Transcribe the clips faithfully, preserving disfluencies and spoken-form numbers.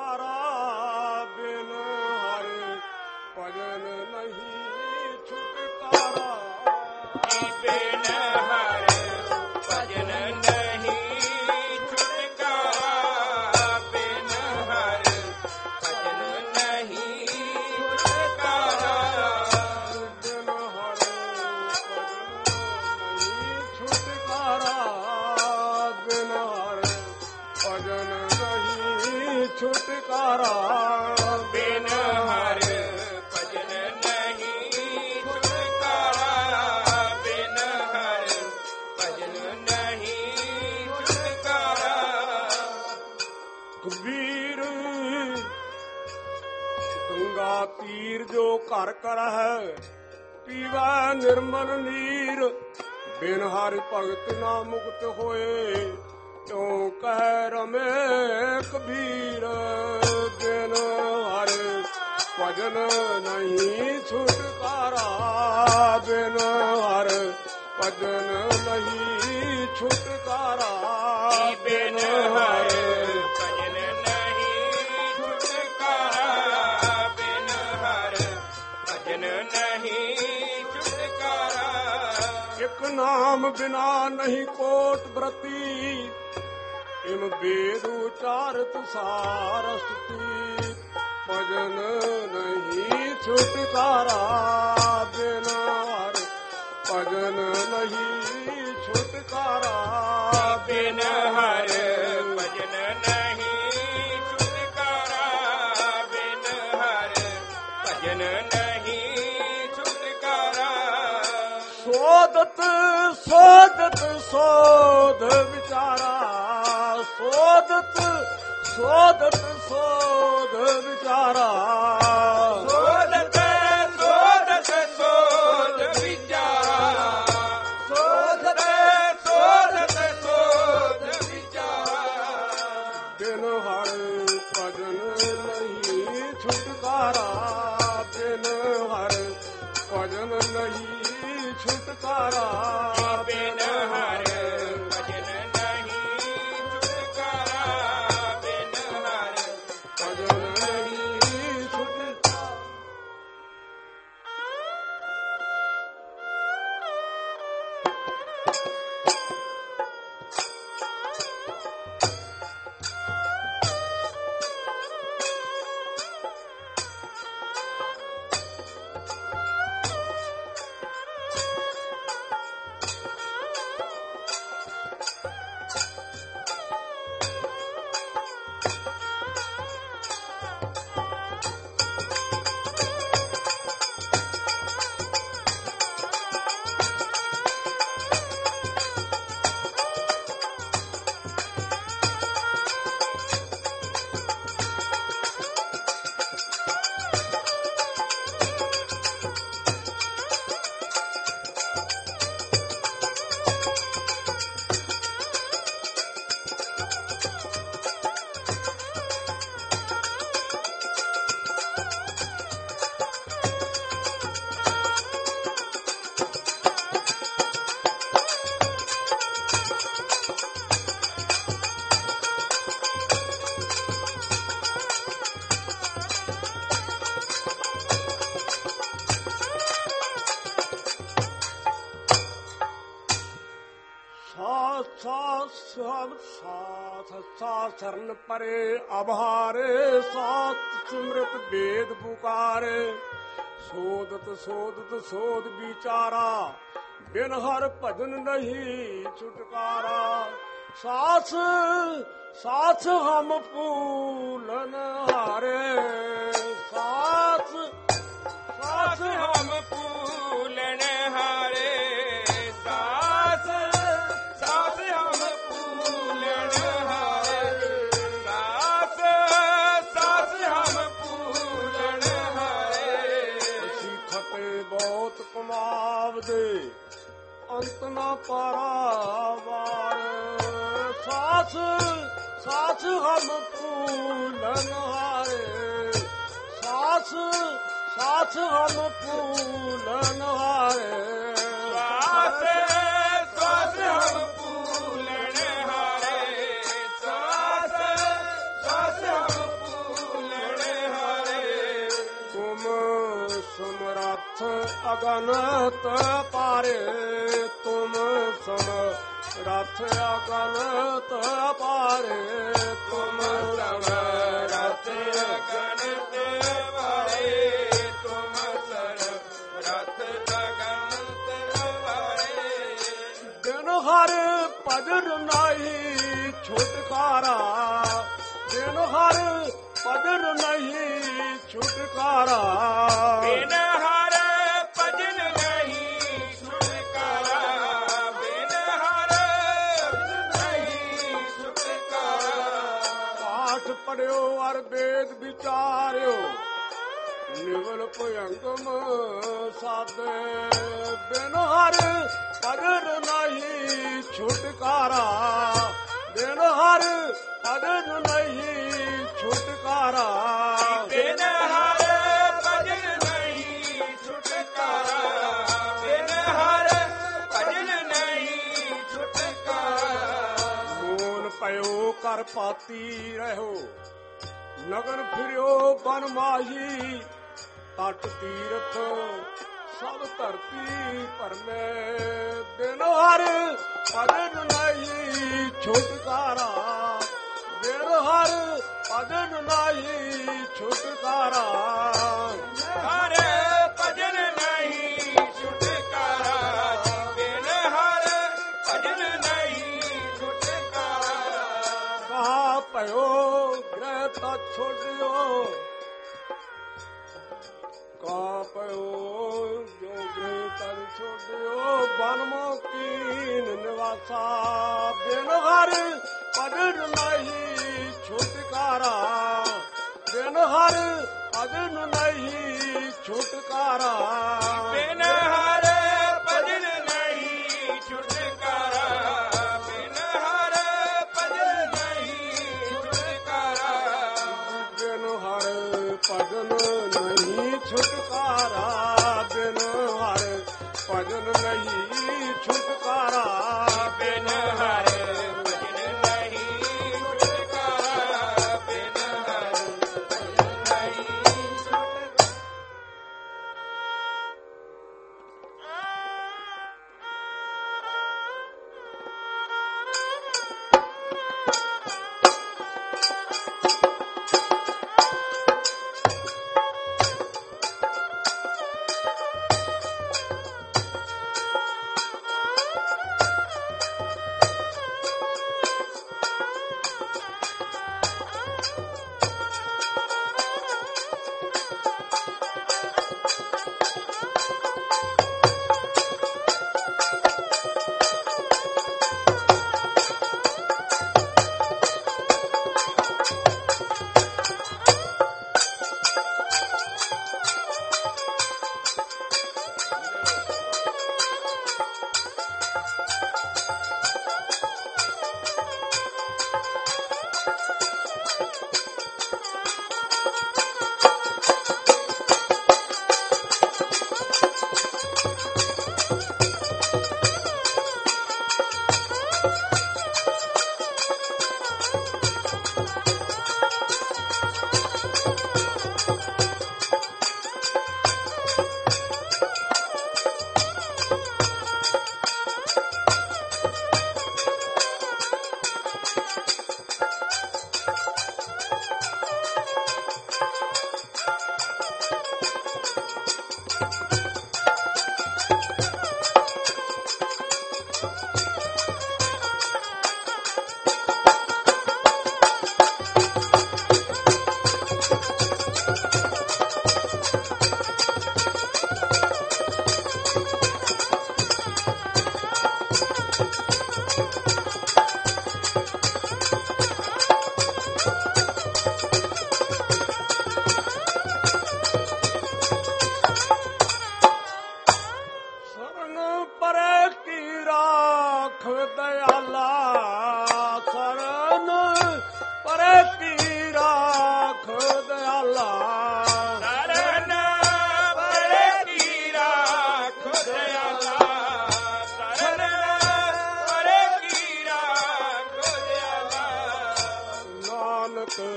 ਛੁਟਕਾਰਾ ਬਿਨ ਹਰਿ ਭਜਨ ਨਹੀਂ ਛੁਟਕਾਰਾ ਬਿਨ ਹਰਿ ਭਜਨ ਨਹੀਂ ਛੁਟਕਾਰਾ ਬਿਨ ਹਰਿ ਭਜਨ ਨਹੀਂ ਛੁਟਕਾਰਾ ਬਿਨ ਹਰਿ ਭਜਨ ਨਹੀਂ ਛੁਟਕਾਰਾ ਬਿਨ ਹਰਿ ਭਜਨ ਨਹੀਂ ਛੁਟਕਾਰਾ ਬਿਨ ਹਰਿ ਭਜਨ ਨਹੀਂ ਛੁਟਕਾਰਾ ਕਬੀਰ ਗੰਗਾ ਤੀਰ ਜੋ ਘਰ ਕਰ ਹੈ ਪੀਵੈ ਨਿਰਮਲ ਨੀਰ ਬਿਨ ਹਰਿ ਭਗਤ ਨਾ ਮੁਕਤ ਹੋਏ ਕਿਉ ਕਹਿ ਰਮੇ ਕਬੀਰ ਬਿਨ ਹਰਿ ਭਜਨ ਨਹੀਂ ਛੁਟਕਾਰਾ ਬਿਨ ਹਰਿ ਭਜਨ ਨਹੀਂ ਛੁਟਕਾਰਾ ਬਿਨ ਹਰਿ ਭਜਨ ਨਹੀਂ ਛੁਟਕਾਰਾ ਬਿਨ ਹਰਿ ਭਜਨ ਨਹੀਂ ਛੁਟਕਾਰਾ ਇਕ ਨਾਮ ਬਿਨਾ ਨਹੀਂ ਕੋਟ ਬ੍ਰਤੀ ਇਮ ਵੇਦ ਉਚਾਰਤ ਸਾਰਸਤੀ ਭਜਨ ਨਹੀਂ ਛੁਟਕਾਰਾ ਬਿਨ ਹਰਿ ਭਜਨ ਨਹੀਂ ਛੁਟਕਾਰਾ ਬਿਨ ਹਰਿ ਭਜਨ ਨਹੀਂ ਛੁਟਕਾਰਾ ਬਿਨ ਹਰਿ ਭਜਨ ਨਹੀਂ ਛੁਟਕਾਰਾ ਸੋਦਤ ਸੋਦਤ ਸੋਧ ਵਿਚਾਰਾ ਸੋਦਤ ਸੋਦਤ ਸੋਧ ਵਿਚਾਰਾ ਸੋਧਤ ਸੋਧਤ ਸੋਧ ਵਿਚਾਰਾ ਸੋਧਤ ਸੋਧਤ ਸੋਧ ਵਿਚਾਰਾ ਬਿਨ ਹਰਿ ਭਜਨ ਨਹੀਂ ਛੁਟਕਾਰਾ ਬਿਨ ਹਰਿ ਭਜਨ ਨਹੀਂ ਛੁਟਕਾਰਾ ਬਿਨ ਹਰਿ ਭਜਨ ਨਹੀਂ ਛੁਟਕਾਰਾ ਬਿਨ ਹਰਿ ਭਜਨ ਨਹੀਂ ਛੁਟਕਾਰਾ ਸਾਥ ਸਰਨ ਪਰੇ ਅਭਾਰੇ ਸਾਤ ਸਿਮਰਤ ਵੇਦ ਪੁਕਾਰੇ ਸੋਦਤ ਸੋਦਤ ਸੋਧ ਵਿਚਾਰਾ ਬਿਨ ਹਰਿ ਭਜਨ ਨਹੀਂ ਛੁਟਕਾਰਾ ਸਾਥ ਸਾਥ ਹਮ ਫੂਲਨ ਹਾਰੇ ਸਾਥ ਸਾਥ ਹਮ ਫੂਲਨ ਹਾਰੇ ਸਾਥ ਸਾਥ ਹਮ ਫੂਲਨ ਹਾਰੇ ਸਾਥ ਸਾਥ ਹਮ ਫੂਲਨ ਹਾਰੇ ਅਸੀਂ ਖਤੇ ਬਹੁਤ ਕਮਾਵਦੇ ਅੰਤ ਨਾ ਪਾਰਾਵਾਰ ਸਾਥ ਸਾਥ ਹਮ ਫੂਲਨ ਹਾਰੇ ਸਾਥ ਸਾਥ ਹਮ ਫੂਲਨ ਹਾਰੇ ਸਾਥ ਸਾਥ ਹਮ ਫੂਲਨ ਹਾਰੇ ਸਾਥ ਸਾਥ ਹਮ ਰਥ ਅਗਨਤ ਪਾਰੇ ਤੁਮ ਸਮ ਰਥ ਅਗਨਤ ਪਾਰੇ ਤੁਮ ਸਮ ਰਥ ਅਗਨਤ ਪਾਰੇ ਤੁਮ ਸਰ ਰਥ ਅਗਨਤ ਪਾਰੇ ਦਿਨ ਹਰ ਭਜਨ ਨਹੀਂ ਛੁਟਕਾਰਾ ਦਿਨ ਹਰ ਭਜਨ ਨਹੀਂ ਛੁਟਕਾਰਾ ਬਿਨ ਹਰ ਭਜਨ ਨਹੀਂ ਛੁਟਕਾਰਾ ਬਿਨ ਹਰ ਨਹੀਂ ਛੁਟਕਾਰਾ ਪਾਠ ਪੜਿਓ ਅਰ ਵੇਦ ਵਿਚਾਰਿਓ ਨਿਵਲ ਭਯੰਗਮ ਸਾਧੇ ਬਿਨ ਹਰ ਭਜਨ ਨਹੀਂ ਛੁਟਕਾਰਾ ਬਿਨ ਹਰ ਭਜਨ ਨਹੀਂ ਛੁਟਕਾਰਾ ਬਿਨ ਹਰ ਭਜਨ ਨਹੀਂ ਛੁਟਕਾਰਾ ਬਿਨ ਹਰ ਭਜਨ ਨਹੀਂ ਛੁਟਕਾਰਾ ਮੂਨ ਪਇਓ ਕਰ ਪਾਤੀ ਰਹੋ ਨਗਨ ਫਿਰਿਓ ਬਨ ਮਾਹੀ ਤਟ ਤੀਰਥ ਸਭ ਧਰਤੀ ਭਰਮੇ ਬਿਨ ਹਰ ਭਜਨ ਨਹੀਂ ਛੁਟਕਾਰਾ ਬਿਨ ਹਰ ਭਜਨ ਨਹੀਂ ਛੁਟਕਾਰਾ ਹਰ ਭਜਨ ਨਹੀਂ ਛੁਟਕਾਰਾ ਬਿਨ ਹਰ ਭਜਨ ਨਹੀਂ ਛੁਟਕਾਰਾ ਕਹਾ ਪਇਓ ਗ੍ਰਹਿ ਤਾ ਛੋੜਿਓ ਕਾ ਪਇਓ ਜੋ ਗ੍ਰਹਿ ਤਨ ਛੋੜਿਓ ਬਨ ਮੋਕੀਨ ਨਿਵਾਸਾ ਬਿਨ ਹਰ ਭਜਨ ਨਹੀਂ ਛੁਟਕਾਰਾ ਬਿਨ ਹਰ ਭਜਨ ਨਹੀਂ ਛੁਟਕਾਰਾ ਬਿਨ ਹਰ ਭਜਨ ਨਹੀਂ ਛੁਟਕਾਰਾ ਬਿਨ ਹਰ ਭਜਨ ਨਹੀਂ ਛੁਟਕਾਰਾ ਬਿਨ ਹਰ ਭਜਨ ਨਹੀਂ ਛੁਟਕਾਰਾ ਬਿਨ ਹਰ ਭਜਨ ਨਹੀਂ ਛੁਟਕਾਰਾ ਬਿਨ ਹਰ ਭਜਨ ਨਹੀਂ ਛੁਟਕਾਰਾ ਬਿਨ ਹਰ ਭਜਨ ਨਹੀਂ ਛੁਟਕਾਰਾ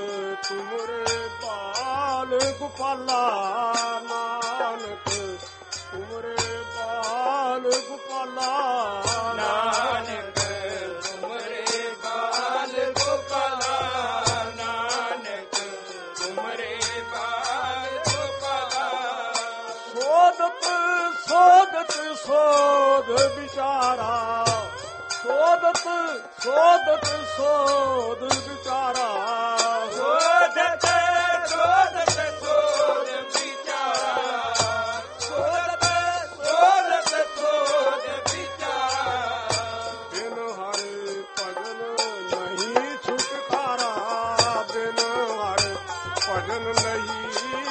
ਤੁਮਰੇ ਬਾਲ ਗੋਪਾਲਾ ਨਾਨਕ ਗੋਪਾਲਾ ਨਾਨਕ ਤੁਮਰੇ ਬਾਲ ਗੋਪਾਲਾ ਨਾਨਕ ਤੁਮਰੇ ਬਾਲ ਗੋਪਾਲਾ ਸੋਦਤ ਸੋਦਤ ਸੋਦ ਵਿਚਾਰਾ ਸੋਦਤ ਸੋਦਤ ਸੋਦ ਵਿਚਾਰਾ ਸੋਧਤ ਸੋਧਤ ਸੋਧ ਵਿਚਾਰਾ ਸੋਧਤ ਸੋਧਤ ਸੋਧ ਵਿਚਾਰਾ ਬਿਨ ਹਰਿ ਭਜਨ ਨਹੀਂ ਛੁਟਕਾਰਾ ਬਿਨ ਹਰਿ ਭਜਨ ਨਹੀਂ